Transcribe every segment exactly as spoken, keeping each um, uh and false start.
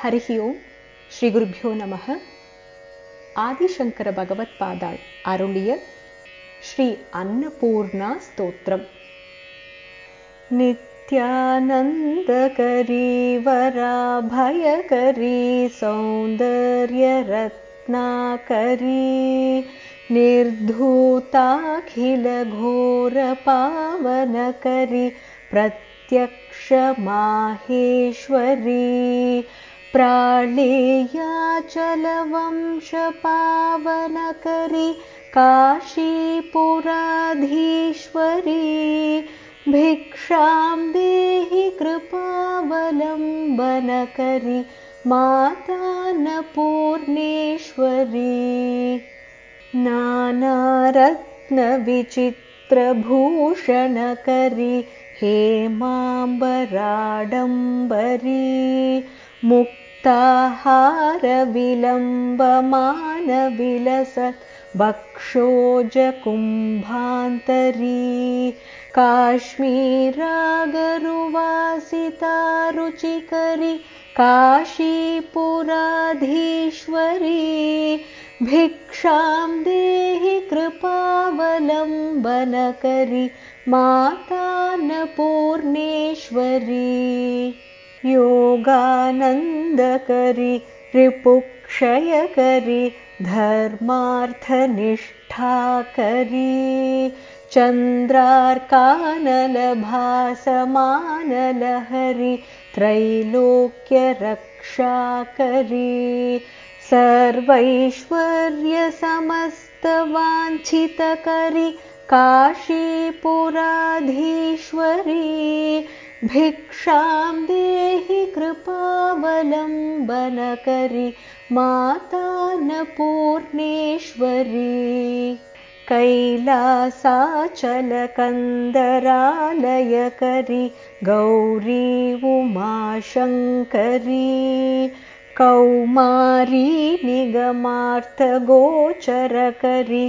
हरिः ओं श्रीगुरुभ्यो नमः। आदिशंकर भगवत्पादाळ् अरुळिय श्री अन्नपूर्णा स्तोत्रम्। नित्यानन्दकरी वराभयकरी सौन्दर्यरत्नाकरी निर्धूताखिलघोरपावनकरी प्रत्यक्षमाहेश्वरी प्राळेयाचलवंशपावनकरी काशीपुराधीश्वरी भिक्षां देहि कृपावलम्बनकरी मातान्नपूर्णेश्वरी नानारत्नविचित्रभूषणकरी हेमाम्बराडम्बरी मुक्ताहारविलम्बमानविलसत् वक्षोजकुम्भान्तरी काश्मीरागरुवासितारुचिकरी काशीपुराधीश्वरी भिक्षां देहि कृपावलम्बनकरी मातान्नपूर्णेश्वरी योगानन्दकरी रिपुक्षयकरी धर्मार्थनिष्ठाकरी चन्द्रार्कानलभासमानलहरी त्रैलोक्यरक्षाकरी सर्वैश्वर्यसमस्तवाञ्छितकरी काशीपुराधीश्वरी भिक्षां देहि कृपावलम्बनकरी मातान्नपूर्णेश्वरी कैलासाचलकन्दरालयकरी गौरी उमाशङ्करी कौमारी निगमार्थगोचरकरी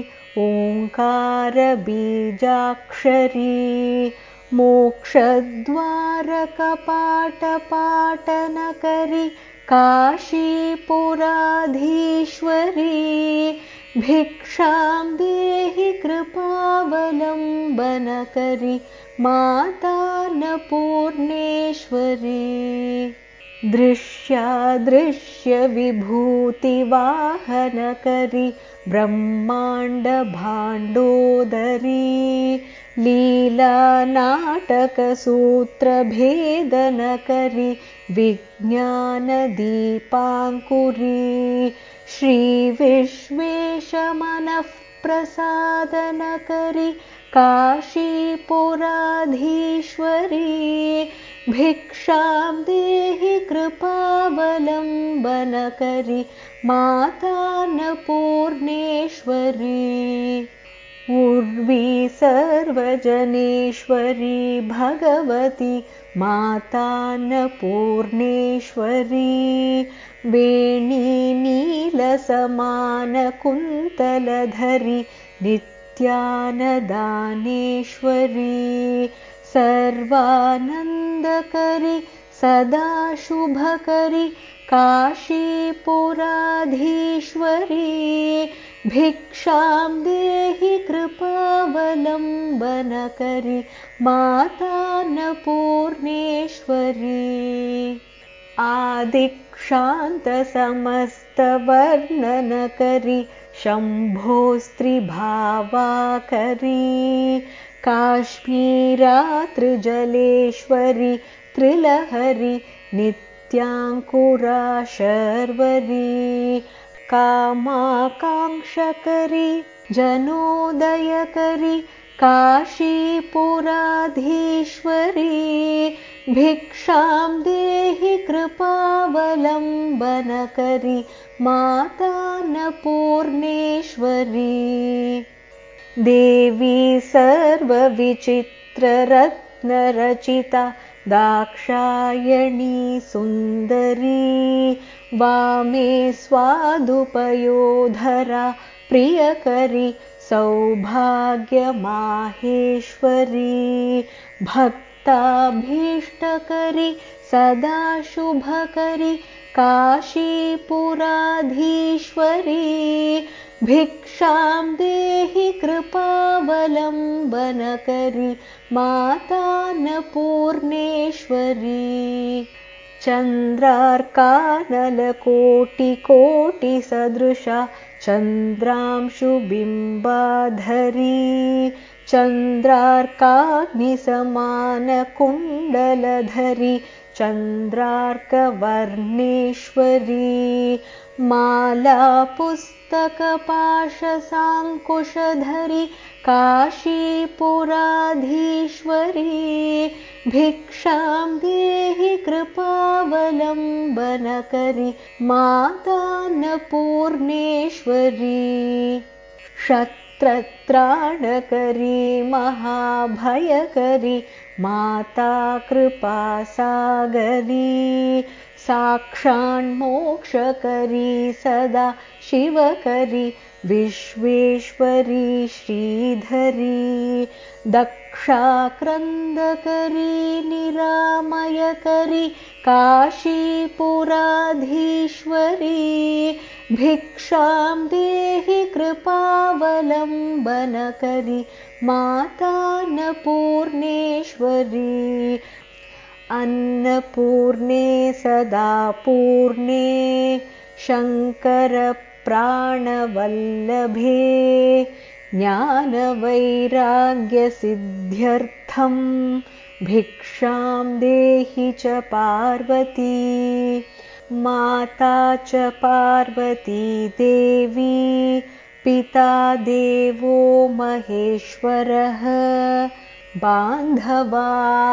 ओङ्कारबीजाक्षरी मोक्षद्वारकपाटपाटनकरी काशीपुराधीश्वरी भिक्षां देहि कृपावलम्बनकरी मातान्नपूर्णेश्वरी दृश्यादृश्यविभूतिवाहनकरी ब्रह्माण्डभाण्डोदरी लीलानाटकसूत्रभेदनकरी विज्ञानदीपाङ्कुरी श्रीविश्वेशमनःप्रसादनकरी काशीपुराधीश्वरी भिक्षां देहि कृपावलम्बनकरी मातान्नपूर्णेश्वरी उर्वी सर्वजनेश्वरी भगवती मातान्नपूर्णेश्वरी वेणीनीलसमानकुन्तलधरी नित्यानदानेश्वरी सर्वानन्दकरी सदाशुभकरी काशीपुराधीश्वरी भिक्षां देहि कृपावलम्बनकरी मातान्नपूर्णेश्वरी आदिक्षान्तसमस्तवर्णनकरी शम्भोस्त्रिभावाकरी काश्मीरात्रिजलेश्वरी त्रिलहरी नित्याङ्कुरा शर्वरी कामाकाङ्क्षकरी जनोदयकरी काशीपुराधीश्वरी भिक्षां देहि कृपावलम्बनकरी मातान्नपूर्णेश्वरी देवी सर्वविचित्ररत्नरचिता दाक्षायणी सुन्दरी वामे स्वादुपयोधरा प्रियकरी सौभाग्यमाहेश्वरी भक्ताभीष्टकरी सदा शुभकरी काशीपुराधीश्वरी भिक्षां देहि कृपावलम्बनकरी मातान्नपूर्णेश्वरी चन्द्रार्कानलकोटिकोटिसदृशा चन्द्रांशुबिम्बाधरी चन्द्रार्काग्निसमानकुण्डलधरी चन्द्रार्कवर्णेश्वरी मालापुस्तकपाशसाङ्कुशधरी काशीपुराधीश्वरी भिक्षां देहि कृपावलम्बनकरी मातान्नपूर्णेश्वरी क्षत्रत्राणकरी महाभयकरी माता कृपासागरी साक्षान्मोक्षकरी सदा शिवकरी विश्वेश्वरी श्रीधरी दक्षाक्रन्दकरी निरामयकरी काशीपुराधीश्वरी भिक्षां देहि कृपावलम्बनकरी मातान्नपूर्णेश्वरी अन्नपूर्णे सदा पूर्णे शङ्करप्राणवल्लभे ज्ञानवैराग्यसिद्ध्यर्थं भिक्षां देहि च पार्वती माता च पार्वती देवी पिता देवो महेश्वरः बान्धवा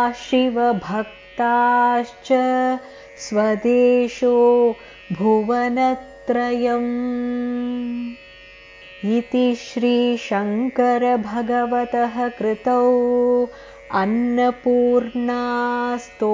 शिवभक्ताश्च स्वदेशो भुवनत्रयम् इति श्रीशङ्करभगवतः कृतौ अन्नपूर्णास्तोत्रम् सम्पूर्णम्।